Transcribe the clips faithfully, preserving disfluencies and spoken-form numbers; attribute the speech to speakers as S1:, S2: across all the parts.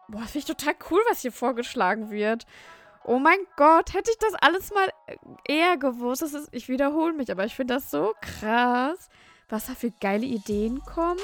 S1: Boah, das finde ich total cool, was hier vorgeschlagen wird. Oh mein Gott, hätte ich das alles mal eher gewusst. Das ist, ich wiederhole mich, aber ich finde das so krass, was da für geile Ideen kommen.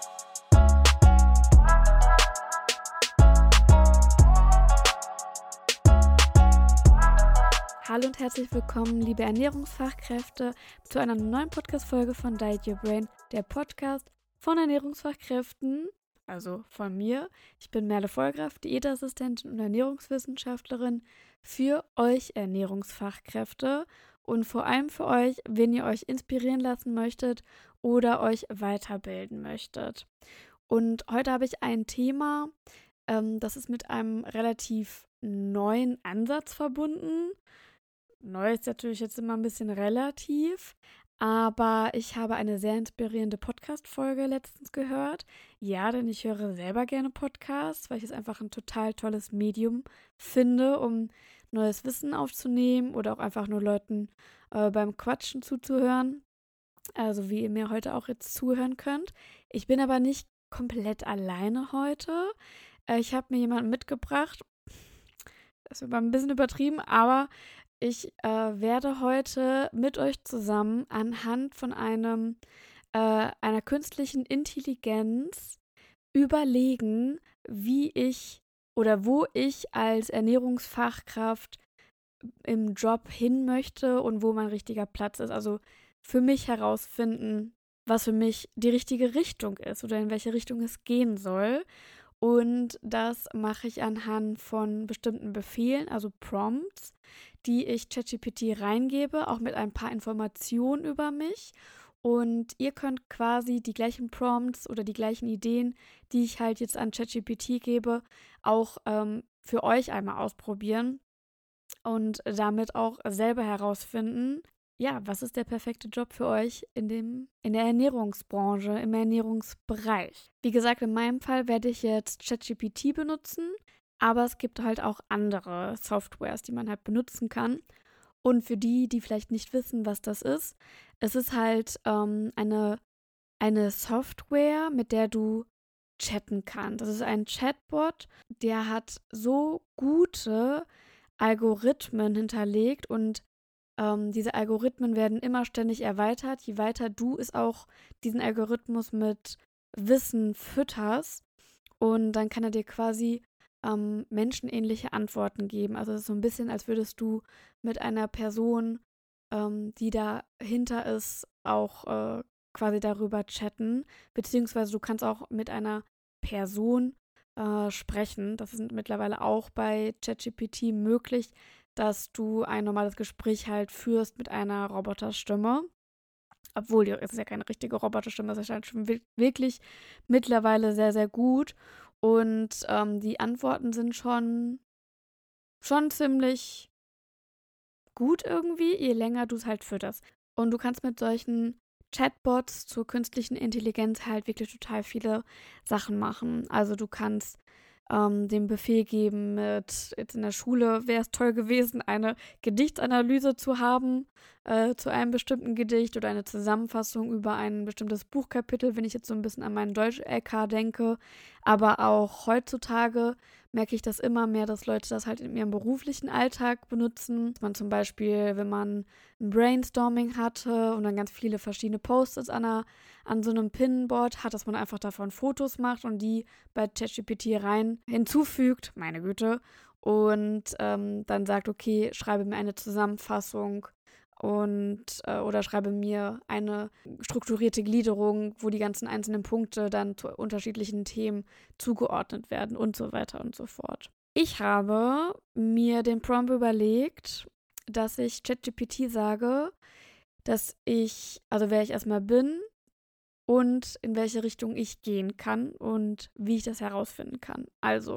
S1: Hallo und herzlich willkommen, liebe Ernährungsfachkräfte, zu einer neuen Podcast-Folge von Diet Your Brain, der Podcast von Ernährungsfachkräften, also von mir. Ich bin Merle Vollgraf, Diätassistentin und Ernährungswissenschaftlerin für euch Ernährungsfachkräfte und vor allem für euch, wenn ihr euch inspirieren lassen möchtet oder euch weiterbilden möchtet. Und heute habe ich ein Thema, ähm, das ist mit einem relativ neuen Ansatz verbunden. Neu ist natürlich jetzt immer ein bisschen relativ, aber ich habe eine sehr inspirierende Podcast-Folge letztens gehört. Ja, denn ich höre selber gerne Podcasts, weil ich es einfach ein total tolles Medium finde, um neues Wissen aufzunehmen oder auch einfach nur Leuten äh, beim Quatschen zuzuhören. Also wie ihr mir heute auch jetzt zuhören könnt. Ich bin aber nicht komplett alleine heute. Äh, ich habe mir jemanden mitgebracht. Das war ein bisschen übertrieben, aber ich äh, werde heute mit euch zusammen anhand von einem äh, einer künstlichen Intelligenz überlegen, wie ich oder wo ich als Ernährungsfachkraft im Job hin möchte und wo mein richtiger Platz ist. Also für mich herausfinden, was für mich die richtige Richtung ist oder in welche Richtung es gehen soll. Und das mache ich anhand von bestimmten Befehlen, also Prompts, die ich ChatGPT reingebe, auch mit ein paar Informationen über mich. Und ihr könnt quasi die gleichen Prompts oder die gleichen Ideen, die ich halt jetzt an ChatGPT gebe, auch ähm, für euch einmal ausprobieren und damit auch selber herausfinden, ja, was ist der perfekte Job für euch in dem, in der Ernährungsbranche, im Ernährungsbereich? Wie gesagt, in meinem Fall werde ich jetzt ChatGPT benutzen, aber es gibt halt auch andere Softwares, die man halt benutzen kann. Und für die, die vielleicht nicht wissen, was das ist, es ist halt ähm, eine, eine Software, mit der du chatten kannst. Das ist ein Chatbot, der hat so gute Algorithmen hinterlegt und ähm, diese Algorithmen werden immer ständig erweitert. Je weiter du es auch diesen Algorithmus mit Wissen fütterst und dann kann er dir quasi ähm, menschenähnliche Antworten geben. Also es ist so ein bisschen, als würdest du mit einer Person, ähm, die dahinter ist, auch äh, quasi darüber chatten. Beziehungsweise du kannst auch mit einer Person äh, sprechen. Das ist mittlerweile auch bei ChatGPT möglich, dass du ein normales Gespräch halt führst mit einer Roboterstimme. Obwohl, es ist ja keine richtige Roboterstimme, es ist halt schon wirklich mittlerweile sehr, sehr gut. Und ähm, die Antworten sind schon, schon ziemlich gut irgendwie, je länger du es halt fütterst. Und du kannst mit solchen Chatbots zur künstlichen Intelligenz halt wirklich total viele Sachen machen. Also du kannst ähm, den Befehl geben mit, jetzt in der Schule wäre es toll gewesen, eine Gedichtsanalyse zu haben äh, zu einem bestimmten Gedicht oder eine Zusammenfassung über ein bestimmtes Buchkapitel, wenn ich jetzt so ein bisschen an meinen Deutsch-L K denke. Aber auch heutzutage merke ich das immer mehr, dass Leute das halt in ihrem beruflichen Alltag benutzen. Dass man zum Beispiel, wenn man ein Brainstorming hatte und dann ganz viele verschiedene Post-its an, einer, an so einem Pinboard hat, dass man einfach davon Fotos macht und die bei ChatGPT rein hinzufügt, meine Güte, und ähm, dann sagt, okay, schreibe mir eine Zusammenfassung und äh, oder schreibe mir eine strukturierte Gliederung, wo die ganzen einzelnen Punkte dann zu unterschiedlichen Themen zugeordnet werden und so weiter und so fort. Ich habe mir den Prompt überlegt, dass ich ChatGPT sage, dass ich, also wer ich erstmal bin und in welche Richtung ich gehen kann und wie ich das herausfinden kann. Also,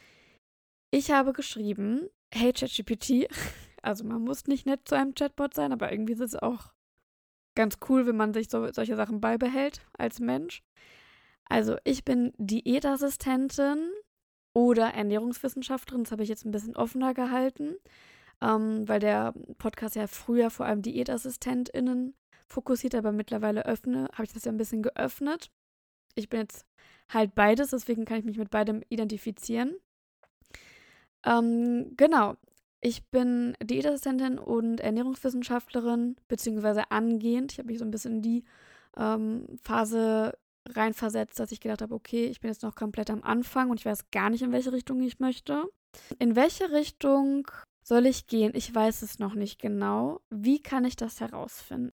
S1: ich habe geschrieben, hey ChatGPT, also man muss nicht nett zu einem Chatbot sein, aber irgendwie ist es auch ganz cool, wenn man sich so, solche Sachen beibehält als Mensch. Also ich bin Diätassistentin oder Ernährungswissenschaftlerin, das habe ich jetzt ein bisschen offener gehalten, ähm, weil der Podcast ja früher vor allem DiätassistentInnen fokussiert, aber mittlerweile öffne, habe ich das ja ein bisschen geöffnet. Ich bin jetzt halt beides, deswegen kann ich mich mit beidem identifizieren. Ähm, genau. Ich bin Diätassistentin und Ernährungswissenschaftlerin, beziehungsweise angehend. Ich habe mich so ein bisschen in die ähm, Phase reinversetzt, dass ich gedacht habe, okay, ich bin jetzt noch komplett am Anfang und ich weiß gar nicht, in welche Richtung ich möchte. In welche Richtung soll ich gehen? Ich weiß es noch nicht genau. Wie kann ich das herausfinden?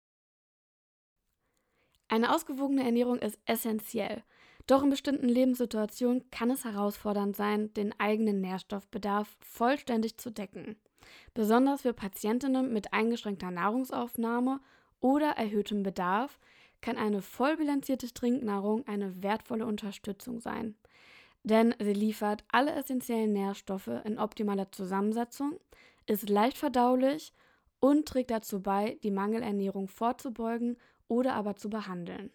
S1: Eine ausgewogene Ernährung ist essentiell. Doch in bestimmten Lebenssituationen kann es herausfordernd sein, den eigenen Nährstoffbedarf vollständig zu decken. Besonders für Patientinnen mit eingeschränkter Nahrungsaufnahme oder erhöhtem Bedarf kann eine vollbilanzierte Trinknahrung eine wertvolle Unterstützung sein. Denn sie liefert alle essentiellen Nährstoffe in optimaler Zusammensetzung, ist leicht verdaulich und trägt dazu bei, die Mangelernährung vorzubeugen oder aber zu behandeln.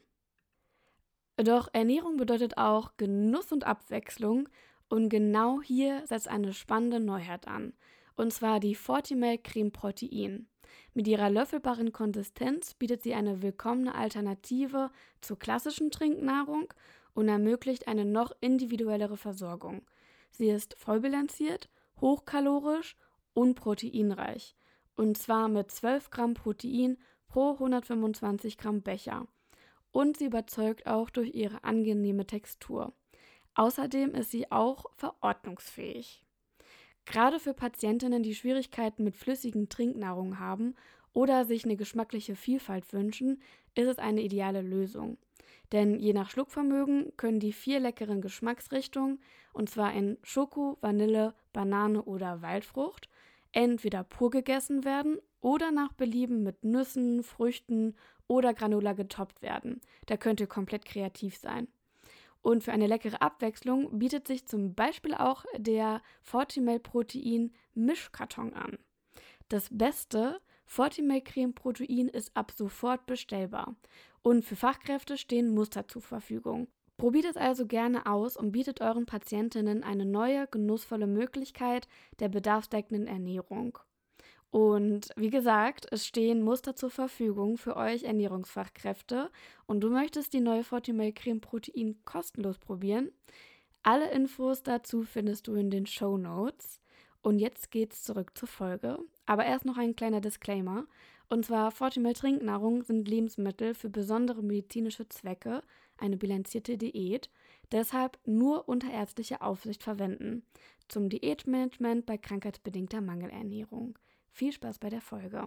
S1: Doch Ernährung bedeutet auch Genuss und Abwechslung und genau hier setzt eine spannende Neuheit an, und zwar die Fortimel Creme Protein. Mit ihrer löffelbaren Konsistenz bietet sie eine willkommene Alternative zur klassischen Trinknahrung und ermöglicht eine noch individuellere Versorgung. Sie ist vollbilanziert, hochkalorisch und proteinreich, und zwar mit zwölf Gramm Protein pro hundertfünfundzwanzig Gramm Becher. Und sie überzeugt auch durch ihre angenehme Textur. Außerdem ist sie auch verordnungsfähig. Gerade für Patientinnen, die Schwierigkeiten mit flüssigen Trinknahrung haben oder sich eine geschmackliche Vielfalt wünschen, ist es eine ideale Lösung. Denn je nach Schluckvermögen können die vier leckeren Geschmacksrichtungen, und zwar in Schoko, Vanille, Banane oder Waldfrucht, entweder pur gegessen werden oder nach Belieben mit Nüssen, Früchten oder Granola getoppt werden. Da könnt ihr komplett kreativ sein. Und für eine leckere Abwechslung bietet sich zum Beispiel auch der Fortimel Protein Mischkarton an. Das Beste, Fortimel Creme Protein ist ab sofort bestellbar und für Fachkräfte stehen Muster zur Verfügung. Probiert es also gerne aus und bietet euren Patientinnen eine neue, genussvolle Möglichkeit der bedarfsdeckenden Ernährung. Und wie gesagt, es stehen Muster zur Verfügung für euch Ernährungsfachkräfte und du möchtest die neue Fortimel Creme Protein kostenlos probieren. Alle Infos dazu findest du in den Shownotes. Und jetzt geht's zurück zur Folge. Aber erst noch ein kleiner Disclaimer. Und zwar, Fortimel Trinknahrung sind Lebensmittel für besondere medizinische Zwecke, eine bilanzierte Diät. Deshalb nur unter ärztlicher Aufsicht verwenden. Zum Diätmanagement bei krankheitsbedingter Mangelernährung. Viel Spaß bei der Folge.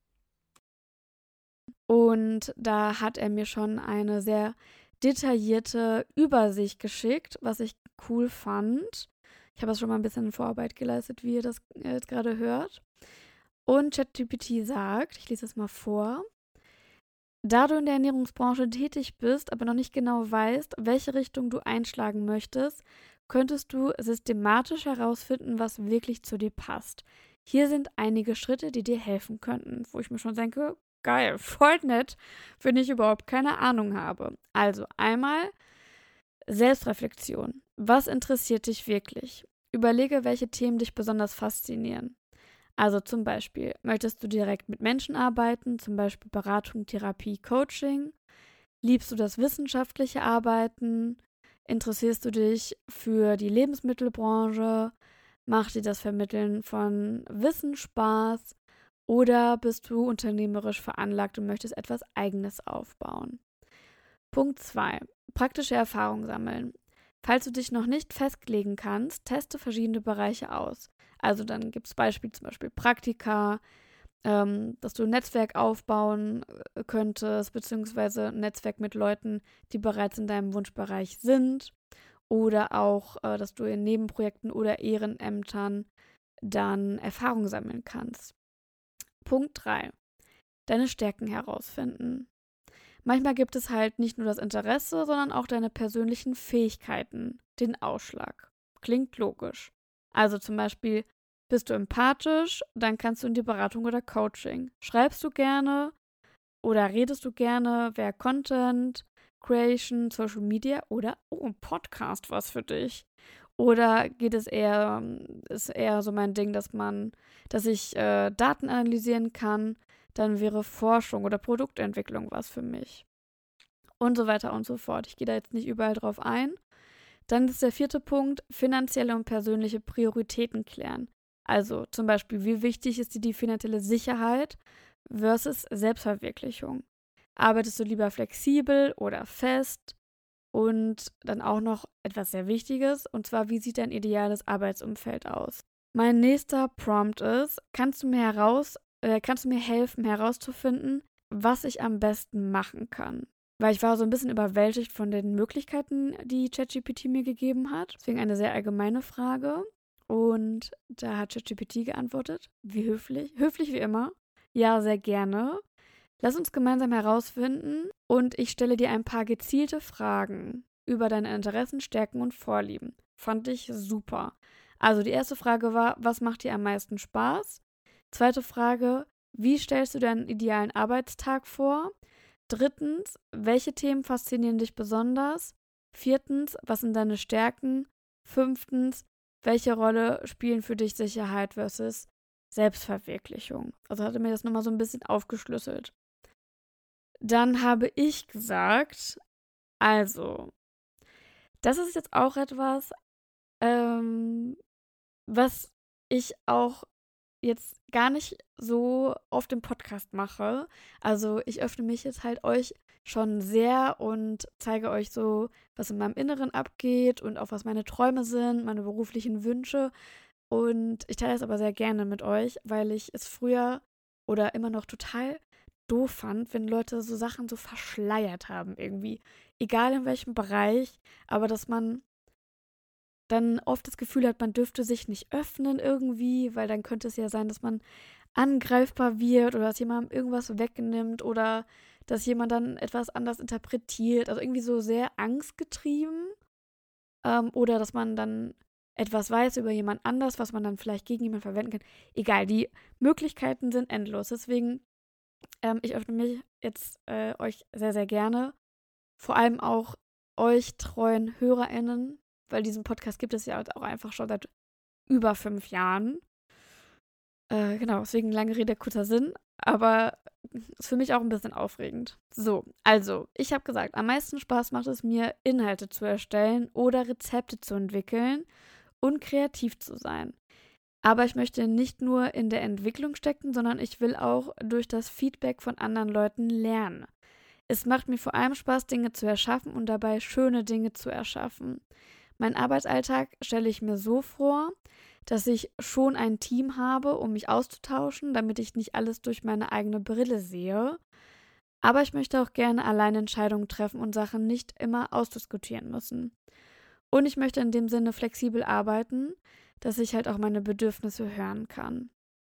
S1: Und da hat er mir schon eine sehr detaillierte Übersicht geschickt, was ich cool fand. Ich habe jetzt schon mal ein bisschen Vorarbeit geleistet, wie ihr das jetzt gerade hört. Und ChatGPT sagt, ich lese es mal vor, da du in der Ernährungsbranche tätig bist, aber noch nicht genau weißt, welche Richtung du einschlagen möchtest, könntest du systematisch herausfinden, was wirklich zu dir passt. Hier sind einige Schritte, die dir helfen könnten, wo ich mir schon denke, geil, voll nett, wenn ich überhaupt keine Ahnung habe. Also einmal Selbstreflexion. Was interessiert dich wirklich? Überlege, welche Themen dich besonders faszinieren. Also zum Beispiel, möchtest du direkt mit Menschen arbeiten, zum Beispiel Beratung, Therapie, Coaching? Liebst du das wissenschaftliche Arbeiten? Interessierst du dich für die Lebensmittelbranche? Macht dir das Vermitteln von Wissen Spaß? Oder bist du unternehmerisch veranlagt und möchtest etwas Eigenes aufbauen? Punkt zwei. Praktische Erfahrung sammeln. Falls du dich noch nicht festlegen kannst, teste verschiedene Bereiche aus. Also dann gibt es Beispiele, zum Beispiel Praktika, ähm, dass du ein Netzwerk aufbauen könntest, beziehungsweise ein Netzwerk mit Leuten, die bereits in deinem Wunschbereich sind. Oder auch, äh, dass du in Nebenprojekten oder Ehrenämtern dann Erfahrung sammeln kannst. Punkt drei. Deine Stärken herausfinden. Manchmal gibt es halt nicht nur das Interesse, sondern auch deine persönlichen Fähigkeiten, den Ausschlag. Klingt logisch. Also zum Beispiel, bist du empathisch, dann kannst du in die Beratung oder Coaching. Schreibst du gerne oder redest du gerne, wäre Content, Creation, Social Media oder oh, ein Podcast was für dich. Oder geht es eher, ist eher so mein Ding, dass man, dass ich äh, Daten analysieren kann, dann wäre Forschung oder Produktentwicklung was für mich. Und so weiter und so fort. Ich gehe da jetzt nicht überall drauf ein. Dann ist der vierte Punkt, finanzielle und persönliche Prioritäten klären. Also zum Beispiel, wie wichtig ist dir die finanzielle Sicherheit versus Selbstverwirklichung? Arbeitest du lieber flexibel oder fest? Und dann auch noch etwas sehr Wichtiges, und zwar, wie sieht dein ideales Arbeitsumfeld aus? Mein nächster Prompt ist, kannst du mir heraus, äh, kannst du mir helfen, herauszufinden, was ich am besten machen kann? Weil ich war so ein bisschen überwältigt von den Möglichkeiten, die ChatGPT mir gegeben hat. Deswegen eine sehr allgemeine Frage. Und da hat ChatGPT geantwortet, wie höflich, höflich wie immer. Ja, sehr gerne. Lass uns gemeinsam herausfinden und ich stelle dir ein paar gezielte Fragen über deine Interessen, Stärken und Vorlieben. Fand ich super. Also die erste Frage war, was macht dir am meisten Spaß? Zweite Frage, wie stellst du deinen idealen Arbeitstag vor? Drittens, welche Themen faszinieren dich besonders? Viertens, was sind deine Stärken? Fünftens, welche Rolle spielen für dich Sicherheit versus Selbstverwirklichung? Also hatte mir das nochmal so ein bisschen aufgeschlüsselt. Dann habe ich gesagt, also, das ist jetzt auch etwas, ähm, was ich auch jetzt gar nicht so oft im Podcast mache. Also ich öffne mich jetzt halt euch schon sehr und zeige euch so, was in meinem Inneren abgeht und auch was meine Träume sind, meine beruflichen Wünsche. Und ich teile es aber sehr gerne mit euch, weil ich es früher oder immer noch total doof fand, wenn Leute so Sachen so verschleiert haben irgendwie. Egal in welchem Bereich, aber dass man dann oft das Gefühl hat, man dürfte sich nicht öffnen irgendwie, weil dann könnte es ja sein, dass man angreifbar wird oder dass jemand irgendwas wegnimmt oder dass jemand dann etwas anders interpretiert. Also irgendwie so sehr angstgetrieben. Ähm, oder dass man dann etwas weiß über jemand anders, was man dann vielleicht gegen jemanden verwenden kann. Egal, die Möglichkeiten sind endlos. Deswegen, ähm, ich öffne mich jetzt äh, euch sehr, sehr gerne. Vor allem auch euch treuen HörerInnen, weil diesen Podcast gibt es ja auch einfach schon seit über fünf Jahren. Äh, genau, deswegen lange Rede, kurzer Sinn. Aber ist für mich auch ein bisschen aufregend. So, also, ich habe gesagt, am meisten Spaß macht es mir, Inhalte zu erstellen oder Rezepte zu entwickeln und kreativ zu sein. Aber ich möchte nicht nur in der Entwicklung stecken, sondern ich will auch durch das Feedback von anderen Leuten lernen. Es macht mir vor allem Spaß, Dinge zu erschaffen und dabei schöne Dinge zu erschaffen. Mein Arbeitsalltag stelle ich mir so vor, dass ich schon ein Team habe, um mich auszutauschen, damit ich nicht alles durch meine eigene Brille sehe. Aber ich möchte auch gerne alleine Entscheidungen treffen und Sachen nicht immer ausdiskutieren müssen. Und ich möchte in dem Sinne flexibel arbeiten, dass ich halt auch meine Bedürfnisse hören kann.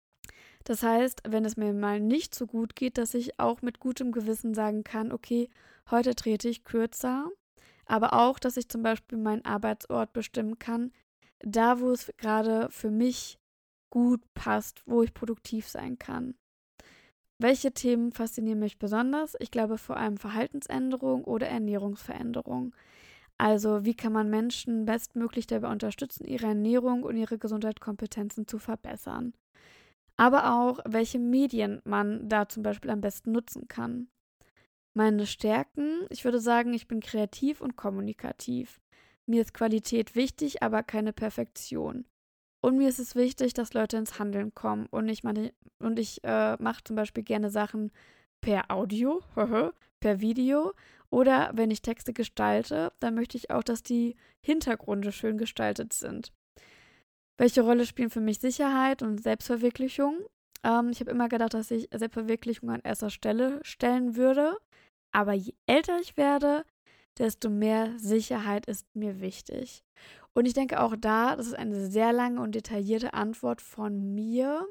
S1: Das heißt, wenn es mir mal nicht so gut geht, dass ich auch mit gutem Gewissen sagen kann, okay, heute trete ich kürzer, aber auch, dass ich zum Beispiel meinen Arbeitsort bestimmen kann, da wo es gerade für mich gut passt, wo ich produktiv sein kann. Welche Themen faszinieren mich besonders? Ich glaube vor allem Verhaltensänderung oder Ernährungsveränderung. Also wie kann man Menschen bestmöglich dabei unterstützen, ihre Ernährung und ihre Gesundheitskompetenzen zu verbessern. Aber auch, welche Medien man da zum Beispiel am besten nutzen kann. Meine Stärken, ich würde sagen, ich bin kreativ und kommunikativ. Mir ist Qualität wichtig, aber keine Perfektion. Und mir ist es wichtig, dass Leute ins Handeln kommen. Und ich, meine, und ich äh, mache zum Beispiel gerne Sachen per Audio, per Video. Oder wenn ich Texte gestalte, dann möchte ich auch, dass die Hintergründe schön gestaltet sind. Welche Rolle spielen für mich Sicherheit und Selbstverwirklichung? Ähm, ich habe immer gedacht, dass ich Selbstverwirklichung an erster Stelle stellen würde. Aber je älter ich werde, desto mehr Sicherheit ist mir wichtig. Und ich denke auch da, das ist eine sehr lange und detaillierte Antwort von mir.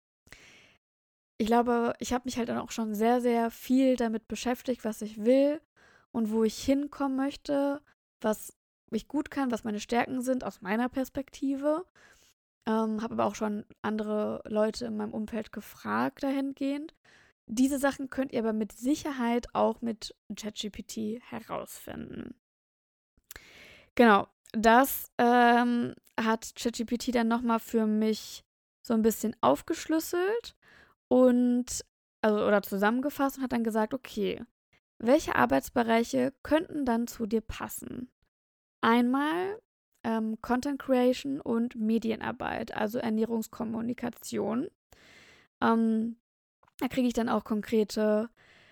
S1: Ich glaube, ich habe mich halt dann auch schon sehr, sehr viel damit beschäftigt, was ich will und wo ich hinkommen möchte, was ich gut kann, was meine Stärken sind aus meiner Perspektive. Ähm, habe aber auch schon andere Leute in meinem Umfeld gefragt dahingehend. Diese Sachen könnt ihr aber mit Sicherheit auch mit ChatGPT herausfinden. Genau, das ähm, hat ChatGPT dann nochmal für mich so ein bisschen aufgeschlüsselt und, also oder zusammengefasst und hat dann gesagt, okay, welche Arbeitsbereiche könnten dann zu dir passen? Einmal ähm, Content Creation und Medienarbeit, also Ernährungskommunikation. Ähm, da kriege ich dann auch konkrete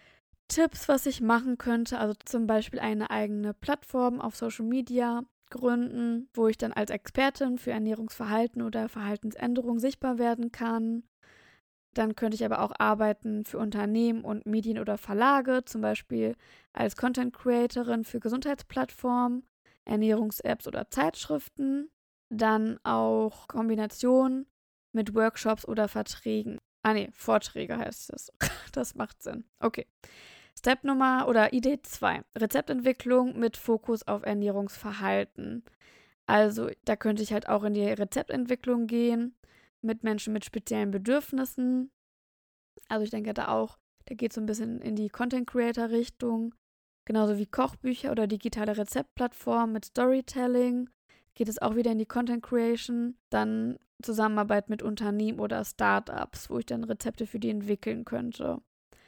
S1: Tipps, was ich machen könnte. Also zum Beispiel eine eigene Plattform auf Social Media gründen, wo ich dann als Expertin für Ernährungsverhalten oder Verhaltensänderung sichtbar werden kann. Dann könnte ich aber auch arbeiten für Unternehmen und Medien oder Verlage, zum Beispiel als Content Creatorin für Gesundheitsplattformen, Ernährungs-Apps oder Zeitschriften. Dann auch Kombination mit Workshops oder Verträgen. Ah nee, Vorträge heißt es. Das macht Sinn. Okay. Step Nummer oder Idee zwei. Rezeptentwicklung mit Fokus auf Ernährungsverhalten. Also da könnte ich halt auch in die Rezeptentwicklung gehen mit Menschen mit speziellen Bedürfnissen. Also ich denke da auch, da geht es so ein bisschen in die Content-Creator-Richtung. Genauso wie Kochbücher oder digitale Rezeptplattformen mit Storytelling geht es auch wieder in die Content-Creation. Dann Zusammenarbeit mit Unternehmen oder Startups, wo ich dann Rezepte für die entwickeln könnte.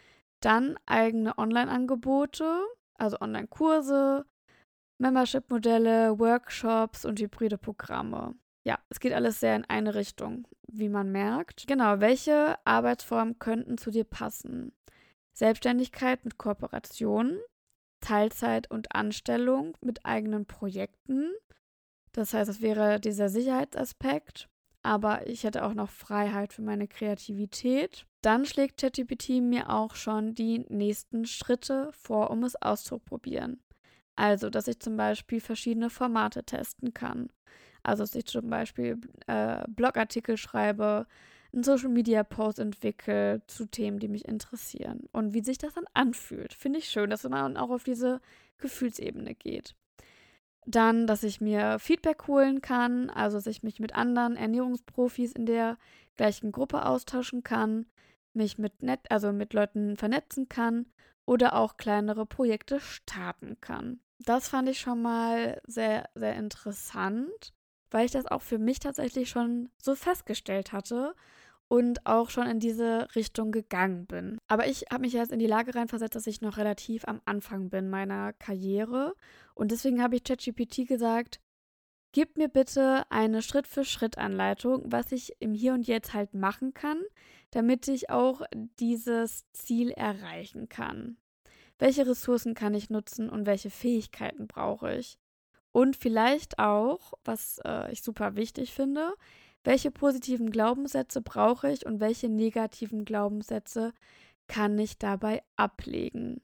S1: Dann eigene Online-Angebote, also Online-Kurse, Membership-Modelle, Workshops und hybride Programme. Ja, es geht alles sehr in eine Richtung, wie man merkt. Genau, welche Arbeitsformen könnten zu dir passen? Selbstständigkeit mit Kooperation, Teilzeit und Anstellung mit eigenen Projekten. Das heißt, es wäre dieser Sicherheitsaspekt, aber ich hätte auch noch Freiheit für meine Kreativität. Dann schlägt ChatGPT mir auch schon die nächsten Schritte vor, um es auszuprobieren. Also, dass ich zum Beispiel verschiedene Formate testen kann. Also, dass ich zum Beispiel äh, Blogartikel schreibe, einen Social-Media-Post entwickle zu Themen, die mich interessieren. Und wie sich das dann anfühlt. Finde ich schön, dass man auch auf diese Gefühlsebene geht. Dann, dass ich mir Feedback holen kann, also dass ich mich mit anderen Ernährungsprofis in der gleichen Gruppe austauschen kann, mich mit net, also mit Leuten vernetzen kann oder auch kleinere Projekte starten kann. Das fand ich schon mal sehr, sehr interessant, weil ich das auch für mich tatsächlich schon so festgestellt hatte und auch schon in diese Richtung gegangen bin. Aber ich habe mich jetzt in die Lage reinversetzt, dass ich noch relativ am Anfang bin meiner Karriere. Und deswegen habe ich ChatGPT gesagt, gib mir bitte eine Schritt-für-Schritt-Anleitung, was ich im Hier und Jetzt halt machen kann, damit ich auch dieses Ziel erreichen kann. Welche Ressourcen kann ich nutzen und welche Fähigkeiten brauche ich? Und vielleicht auch, was äh, ich super wichtig finde, welche positiven Glaubenssätze brauche ich und welche negativen Glaubenssätze kann ich dabei ablegen?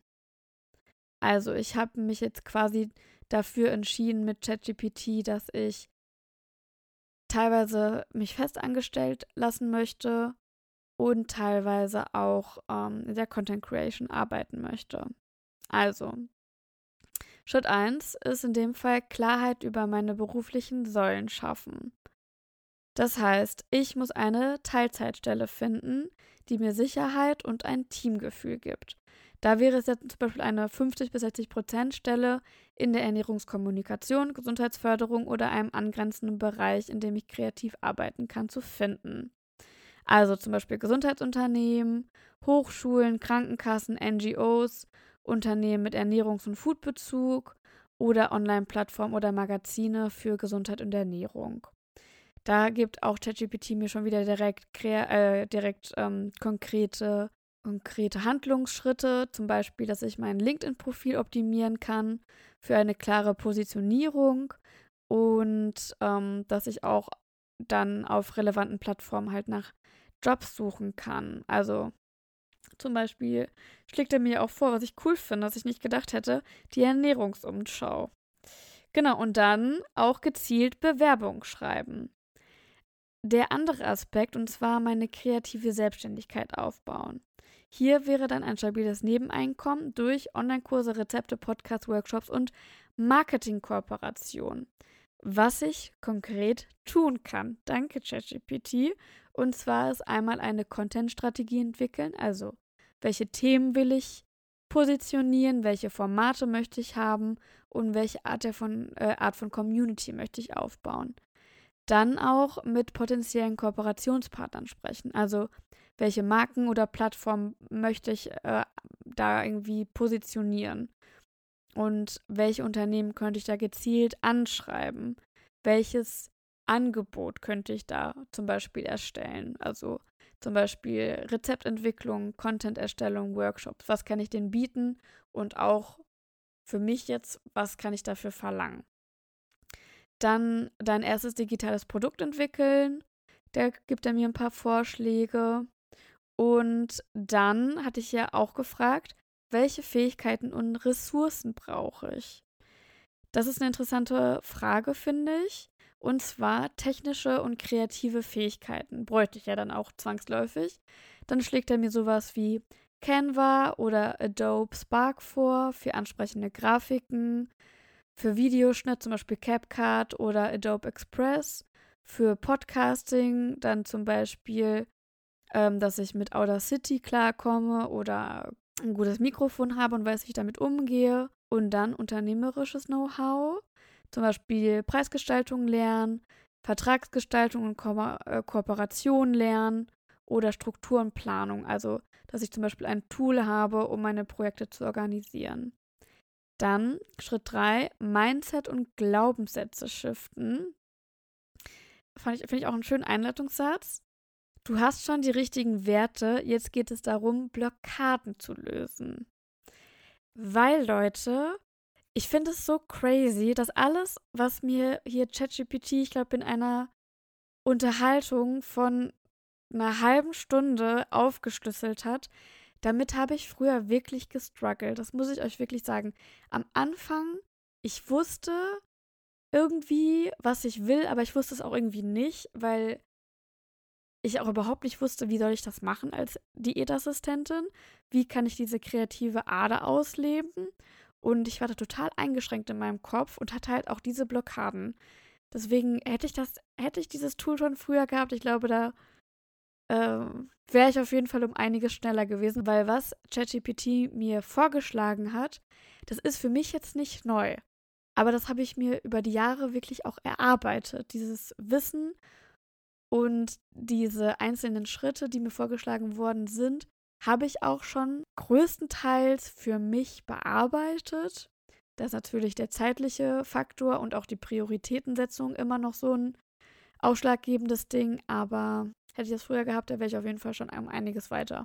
S1: Also ich habe mich jetzt quasi dafür entschieden mit ChatGPT, dass ich teilweise mich festangestellt lassen möchte und teilweise auch ähm, in der Content Creation arbeiten möchte. Also, Schritt eins ist in dem Fall Klarheit über meine beruflichen Säulen schaffen. Das heißt, ich muss eine Teilzeitstelle finden, die mir Sicherheit und ein Teamgefühl gibt. Da wäre es jetzt zum Beispiel eine fünfzig bis sechzig Prozent Stelle in der Ernährungskommunikation, Gesundheitsförderung oder einem angrenzenden Bereich, in dem ich kreativ arbeiten kann, zu finden. Also zum Beispiel Gesundheitsunternehmen, Hochschulen, Krankenkassen, N G Os, Unternehmen mit Ernährungs- und Foodbezug oder Online-Plattformen oder Magazine für Gesundheit und Ernährung. Da gibt auch ChatGPT mir schon wieder direkt, äh, direkt ähm, konkrete, konkrete Handlungsschritte, zum Beispiel, dass ich mein LinkedIn-Profil optimieren kann für eine klare Positionierung und ähm, dass ich auch dann auf relevanten Plattformen halt nach Jobs suchen kann. Also zum Beispiel schlägt er mir auch vor, was ich cool finde, was ich nicht gedacht hätte, die Ernährungsumschau. Genau, und dann auch gezielt Bewerbung schreiben. Der andere Aspekt, und zwar meine kreative Selbstständigkeit aufbauen. Hier wäre dann ein stabiles Nebeneinkommen durch Online-Kurse, Rezepte, Podcasts, Workshops und Marketing-Kooperation. Was ich konkret tun kann. Danke, ChatGPT. Und zwar ist einmal eine Content-Strategie entwickeln, also welche Themen will ich positionieren, welche Formate möchte ich haben und welche Art, der von, äh, Art von Community möchte ich aufbauen. Dann auch mit potenziellen Kooperationspartnern sprechen. Also welche Marken oder Plattformen möchte ich äh, da irgendwie positionieren. Und welche Unternehmen könnte ich da gezielt anschreiben? Welches Angebot könnte ich da zum Beispiel erstellen? Also zum Beispiel Rezeptentwicklung, Content-Erstellung, Workshops. Was kann ich denen bieten? Und auch für mich jetzt, was kann ich dafür verlangen? Dann dein erstes digitales Produkt entwickeln. Da gibt er mir ein paar Vorschläge. Und dann hatte ich ja auch gefragt, welche Fähigkeiten und Ressourcen brauche ich? Das ist eine interessante Frage, finde ich. Und zwar technische und kreative Fähigkeiten bräuchte ich ja dann auch zwangsläufig. Dann schlägt er mir sowas wie Canva oder Adobe Spark vor für ansprechende Grafiken, für Videoschnitt zum Beispiel CapCut oder Adobe Express, für Podcasting dann zum Beispiel, ähm, dass ich mit Audacity klarkomme oder ein gutes Mikrofon habe und weiß, wie ich damit umgehe. Und dann unternehmerisches Know-how, zum Beispiel Preisgestaltung lernen, Vertragsgestaltung und Ko- äh, Kooperation lernen oder Strukturenplanung. Also, dass ich zum Beispiel ein Tool habe, um meine Projekte zu organisieren. Dann Schritt drei, Mindset und Glaubenssätze shiften. Fand ich, finde ich auch einen schönen Einleitungssatz. Du hast schon die richtigen Werte, jetzt geht es darum, Blockaden zu lösen. Weil, Leute, ich finde es so crazy, dass alles, was mir hier ChatGPT, ich glaube, in einer Unterhaltung von einer halben Stunde aufgeschlüsselt hat, damit habe ich früher wirklich gestruggelt. Das muss ich euch wirklich sagen. Am Anfang, ich wusste irgendwie, was ich will, aber ich wusste es auch irgendwie nicht, weil ich auch überhaupt nicht wusste, wie soll ich das machen als Diätassistentin? Wie kann ich diese kreative Ader ausleben? Und ich war da total eingeschränkt in meinem Kopf und hatte halt auch diese Blockaden. Deswegen hätte ich das, hätte ich dieses Tool schon früher gehabt, ich glaube, da ähm, wäre ich auf jeden Fall um einiges schneller gewesen, weil was ChatGPT mir vorgeschlagen hat, das ist für mich jetzt nicht neu. Aber das habe ich mir über die Jahre wirklich auch erarbeitet. Dieses Wissen und diese einzelnen Schritte, die mir vorgeschlagen worden sind, habe ich auch schon größtenteils für mich bearbeitet. Da ist natürlich der zeitliche Faktor und auch die Prioritätensetzung immer noch so ein ausschlaggebendes Ding, aber hätte ich das früher gehabt, da wäre ich auf jeden Fall schon um einiges weiter.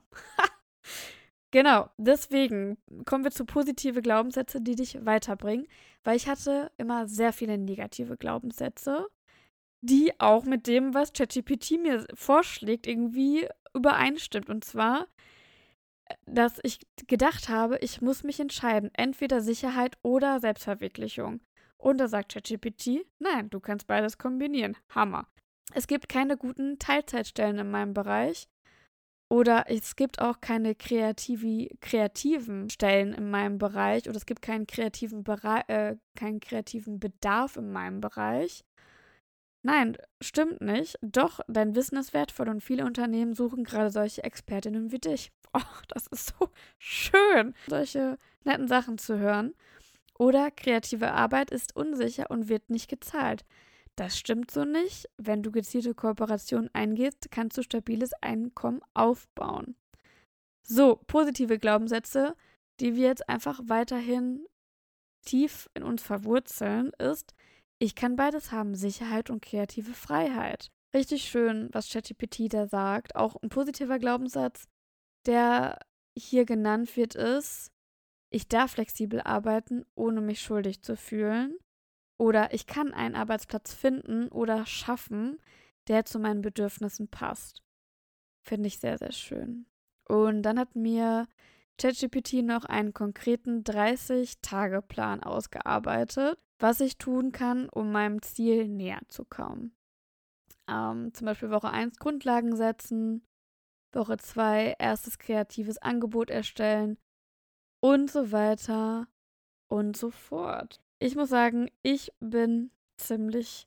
S1: Genau, deswegen kommen wir zu positive Glaubenssätze, die dich weiterbringen, weil ich hatte immer sehr viele negative Glaubenssätze, die auch mit dem, was ChatGPT mir vorschlägt, irgendwie übereinstimmt. Und zwar, dass ich gedacht habe, ich muss mich entscheiden, entweder Sicherheit oder Selbstverwirklichung. Und da sagt ChatGPT, nein, du kannst beides kombinieren. Hammer. Es gibt keine guten Teilzeitstellen in meinem Bereich. Oder es gibt auch keine kreativi, kreativen Stellen in meinem Bereich. Oder es gibt keinen kreativen, Bere- äh, keinen kreativen Bedarf in meinem Bereich. Nein, stimmt nicht. Doch, dein Wissen ist wertvoll und viele Unternehmen suchen gerade solche Expertinnen wie dich. Oh, das ist so schön, solche netten Sachen zu hören. Oder kreative Arbeit ist unsicher und wird nicht gezahlt. Das stimmt so nicht. Wenn du gezielte Kooperationen eingehst, kannst du stabiles Einkommen aufbauen. So, positive Glaubenssätze, die wir jetzt einfach weiterhin tief in uns verwurzeln, ist, ich kann beides haben, Sicherheit und kreative Freiheit. Richtig schön, was ChatGPT da sagt. Auch ein positiver Glaubenssatz, der hier genannt wird, ist, ich darf flexibel arbeiten, ohne mich schuldig zu fühlen. Oder ich kann einen Arbeitsplatz finden oder schaffen, der zu meinen Bedürfnissen passt. Finde ich sehr, sehr schön. Und dann hat mir ChatGPT noch einen konkreten dreißig-Tage-Plan ausgearbeitet, was ich tun kann, um meinem Ziel näher zu kommen. Ähm, zum Beispiel Woche eins Grundlagen setzen, Woche zwei erstes kreatives Angebot erstellen und so weiter und so fort. Ich muss sagen, ich bin ziemlich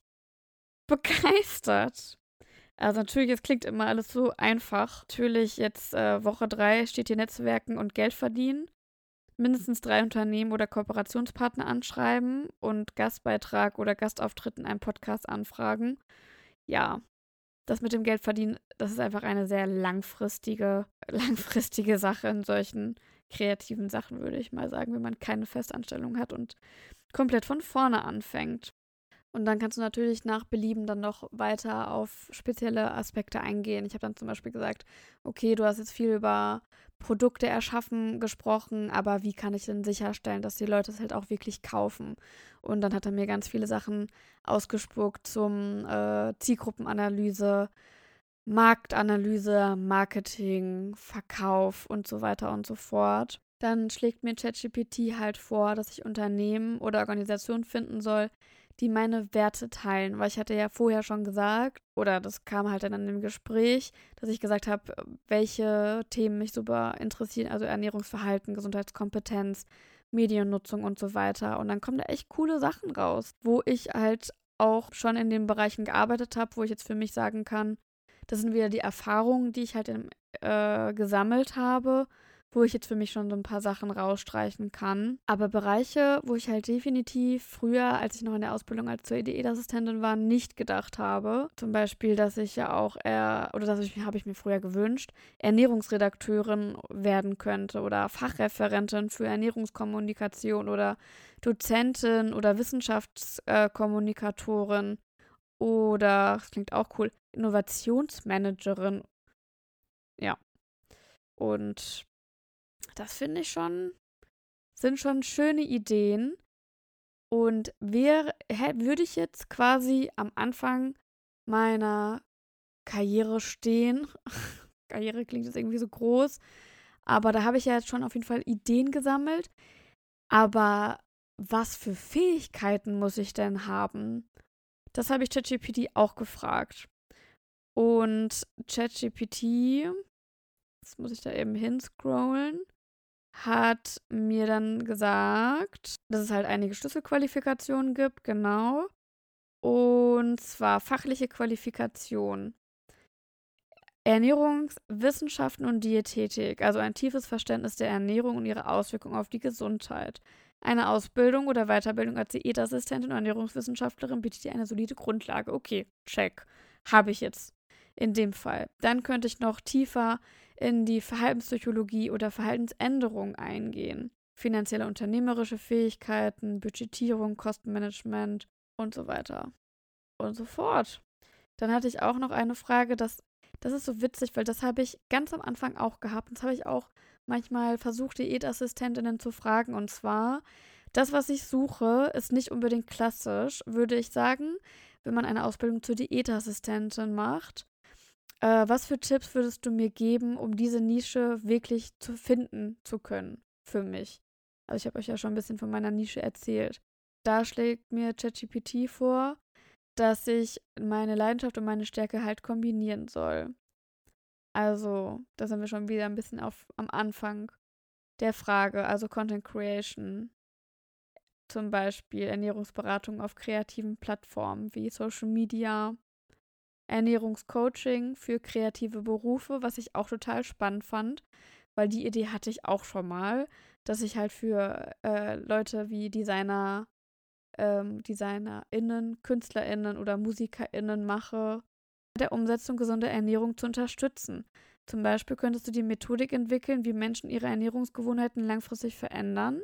S1: begeistert. Also natürlich, es klingt immer alles so einfach. Natürlich jetzt äh, Woche drei steht hier Netzwerken und Geld verdienen. Mindestens drei Unternehmen oder Kooperationspartner anschreiben und Gastbeitrag oder Gastauftritt in einem Podcast anfragen. Ja, das mit dem Geldverdienen, das ist einfach eine sehr langfristige, langfristige Sache in solchen kreativen Sachen, würde ich mal sagen, wenn man keine Festanstellung hat und komplett von vorne anfängt. Und dann kannst du natürlich nach Belieben dann noch weiter auf spezielle Aspekte eingehen. Ich habe dann zum Beispiel gesagt, okay, du hast jetzt viel über Produkte erschaffen gesprochen, aber wie kann ich denn sicherstellen, dass die Leute es halt auch wirklich kaufen? Und dann hat er mir ganz viele Sachen ausgespuckt zum äh, Zielgruppenanalyse, Marktanalyse, Marketing, Verkauf und so weiter und so fort. Dann schlägt mir ChatGPT halt vor, dass ich Unternehmen oder Organisationen finden soll, die meine Werte teilen. Weil ich hatte ja vorher schon gesagt, oder das kam halt dann in dem Gespräch, dass ich gesagt habe, welche Themen mich super interessieren, also Ernährungsverhalten, Gesundheitskompetenz, Mediennutzung und so weiter. Und dann kommen da echt coole Sachen raus, wo ich halt auch schon in den Bereichen gearbeitet habe, wo ich jetzt für mich sagen kann, das sind wieder die Erfahrungen, die ich halt im, äh, gesammelt habe, wo ich jetzt für mich schon so ein paar Sachen rausstreichen kann. Aber Bereiche, wo ich halt definitiv früher, als ich noch in der Ausbildung als zur Diätassistentin war, nicht gedacht habe. Zum Beispiel, dass ich ja auch eher, oder das habe ich mir früher gewünscht, Ernährungsredakteurin werden könnte oder Fachreferentin für Ernährungskommunikation oder Dozentin oder Wissenschaftskommunikatorin oder, das klingt auch cool, Innovationsmanagerin. Ja. Und das finde ich schon, sind schon schöne Ideen. Und wäre, würde ich jetzt quasi am Anfang meiner Karriere stehen, Karriere klingt jetzt irgendwie so groß, aber da habe ich ja jetzt schon auf jeden Fall Ideen gesammelt. Aber was für Fähigkeiten muss ich denn haben? Das habe ich ChatGPT auch gefragt. Und ChatGPT, jetzt muss ich da eben hinscrollen, hat mir dann gesagt, dass es halt einige Schlüsselqualifikationen gibt, genau. Und zwar fachliche Qualifikation, Ernährungswissenschaften und Diätetik, also ein tiefes Verständnis der Ernährung und ihre Auswirkungen auf die Gesundheit. Eine Ausbildung oder Weiterbildung als Diätassistentin und Ernährungswissenschaftlerin bietet dir eine solide Grundlage. Okay, check. Habe ich jetzt in dem Fall. Dann könnte ich noch tiefer in die Verhaltenspsychologie oder Verhaltensänderung eingehen. Finanzielle unternehmerische Fähigkeiten, Budgetierung, Kostenmanagement und so weiter und so fort. Dann hatte ich auch noch eine Frage, das, das ist so witzig, weil das habe ich ganz am Anfang auch gehabt. Und das habe ich auch manchmal versucht, Diätassistentinnen zu fragen. Und zwar, das, was ich suche, ist nicht unbedingt klassisch, würde ich sagen, wenn man eine Ausbildung zur Diätassistentin macht. Äh, was für Tipps würdest du mir geben, um diese Nische wirklich zu finden zu können für mich? Also ich habe euch ja schon ein bisschen von meiner Nische erzählt. Da schlägt mir ChatGPT vor, dass ich meine Leidenschaft und meine Stärke halt kombinieren soll. Also, da sind wir schon wieder ein bisschen auf, am Anfang der Frage, also Content Creation, zum Beispiel Ernährungsberatung auf kreativen Plattformen wie Social Media, Ernährungscoaching für kreative Berufe, was ich auch total spannend fand, weil die Idee hatte ich auch schon mal, dass ich halt für äh, Leute wie Designer, ähm, DesignerInnen, KünstlerInnen oder MusikerInnen mache, der Umsetzung gesunder Ernährung zu unterstützen. Zum Beispiel könntest du die Methodik entwickeln, wie Menschen ihre Ernährungsgewohnheiten langfristig verändern,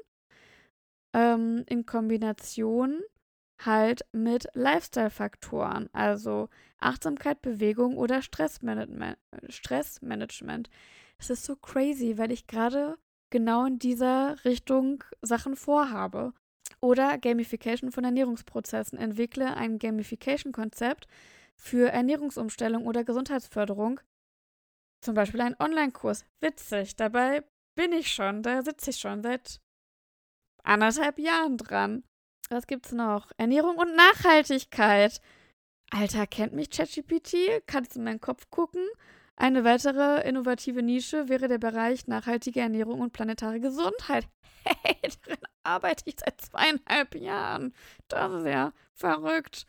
S1: ähm, in Kombination halt mit Lifestyle-Faktoren, also Achtsamkeit, Bewegung oder Stressmanagement. Stressmanagement. Das ist so crazy, weil ich gerade genau in dieser Richtung Sachen vorhabe. Oder Gamification von Ernährungsprozessen. Entwickle ein Gamification-Konzept für Ernährungsumstellung oder Gesundheitsförderung. Zum Beispiel ein Online-Kurs. Witzig, dabei bin ich schon, da sitze ich schon seit anderthalb Jahren dran. Was gibt's noch? Ernährung und Nachhaltigkeit. Alter, kennt mich ChatGPT? Kannst du in meinen Kopf gucken? Eine weitere innovative Nische wäre der Bereich nachhaltige Ernährung und planetare Gesundheit. Hey, darin arbeite ich seit zweieinhalb Jahren. Das ist ja verrückt.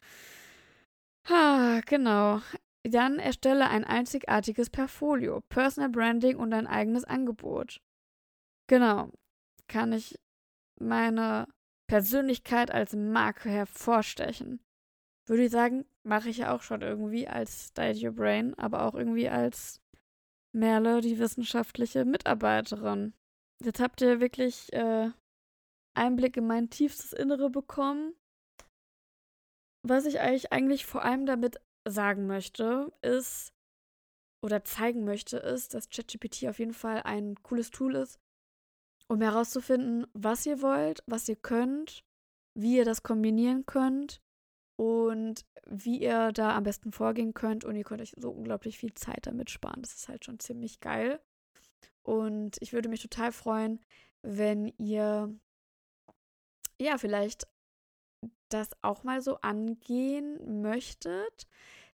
S1: Ha, genau. Dann erstelle ein einzigartiges Portfolio, Personal Branding und ein eigenes Angebot. Genau. Kann ich meine Persönlichkeit als Marke hervorstechen? Würde ich sagen, mache ich ja auch schon irgendwie als Diet Your Brain, aber auch irgendwie als Merle, die wissenschaftliche Mitarbeiterin. Jetzt habt ihr wirklich äh, Einblick in mein tiefstes Innere bekommen. Was ich eigentlich, eigentlich vor allem damit sagen möchte, ist, oder zeigen möchte, ist, dass ChatGPT auf jeden Fall ein cooles Tool ist, um herauszufinden, was ihr wollt, was ihr könnt, wie ihr das kombinieren könnt und wie ihr da am besten vorgehen könnt. Und ihr könnt euch so unglaublich viel Zeit damit sparen. Das ist halt schon ziemlich geil. Und ich würde mich total freuen, wenn ihr ja vielleicht das auch mal so angehen möchtet.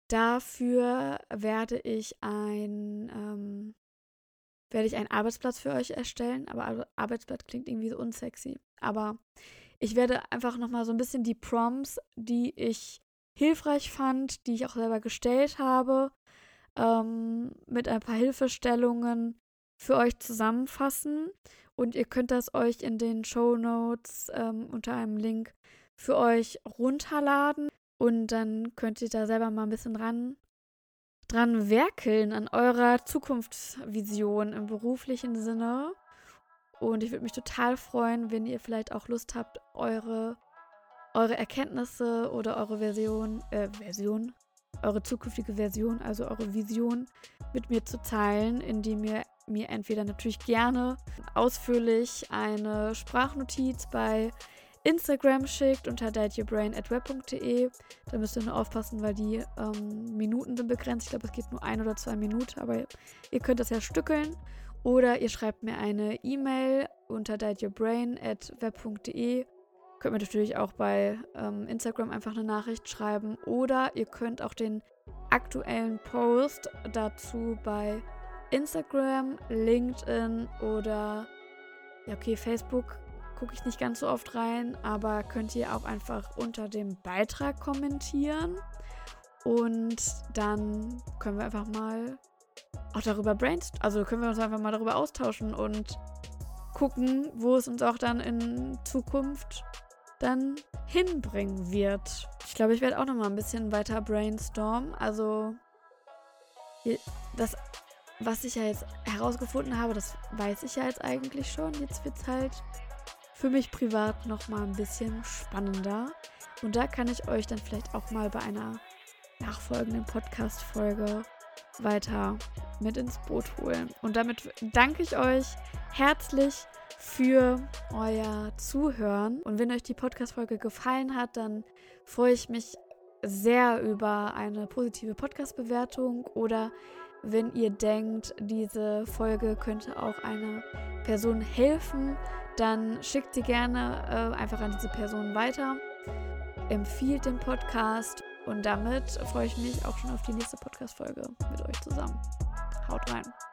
S1: Dafür werde ich ein ähm, werde ich einen Arbeitsplatz für euch erstellen. Aber Arbeitsplatz klingt irgendwie so unsexy. Aber ich werde einfach nochmal so ein bisschen die Prompts, die ich hilfreich fand, die ich auch selber gestellt habe, ähm, mit ein paar Hilfestellungen für euch zusammenfassen. Und ihr könnt das euch in den Shownotes ähm, unter einem Link für euch runterladen. Und dann könnt ihr da selber mal ein bisschen dran, dran werkeln an eurer Zukunftsvision im beruflichen Sinne. Und ich würde mich total freuen, wenn ihr vielleicht auch Lust habt, eure, eure Erkenntnisse oder eure Version, äh, Version, eure zukünftige Version, also eure Vision mit mir zu teilen, indem ihr mir entweder natürlich gerne ausführlich eine Sprachnotiz bei Instagram schickt unter dietyourbrain at web punkt de. Da müsst ihr nur aufpassen, weil die ähm, Minuten sind begrenzt. Ich glaube, es geht nur ein oder zwei Minuten, aber ihr könnt das ja stückeln. Oder ihr schreibt mir eine E-Mail unter dietyourbrain at web punkt de. Könnt mir natürlich auch bei ähm, Instagram einfach eine Nachricht schreiben. Oder ihr könnt auch den aktuellen Post dazu bei Instagram, LinkedIn oder ja okay, Facebook gucke ich nicht ganz so oft rein, aber könnt ihr auch einfach unter dem Beitrag kommentieren und dann können wir einfach mal auch darüber brainstormen, also können wir uns einfach mal darüber austauschen und gucken, wo es uns auch dann in Zukunft dann hinbringen wird. Ich glaube, ich werde auch noch mal ein bisschen weiter brainstormen, also das, was ich ja jetzt herausgefunden habe, das weiß ich ja jetzt eigentlich schon, jetzt wird es halt für mich privat noch mal ein bisschen spannender. Und da kann ich euch dann vielleicht auch mal bei einer nachfolgenden Podcast-Folge weiter mit ins Boot holen. Und damit danke ich euch herzlich für euer Zuhören. Und wenn euch die Podcast-Folge gefallen hat, dann freue ich mich sehr über eine positive Podcast-Bewertung oder wenn ihr denkt, diese Folge könnte auch einer Person helfen, dann schickt sie gerne äh, einfach an diese Person weiter. Empfiehlt den Podcast und damit freue ich mich auch schon auf die nächste Podcast-Folge mit euch zusammen. Haut rein!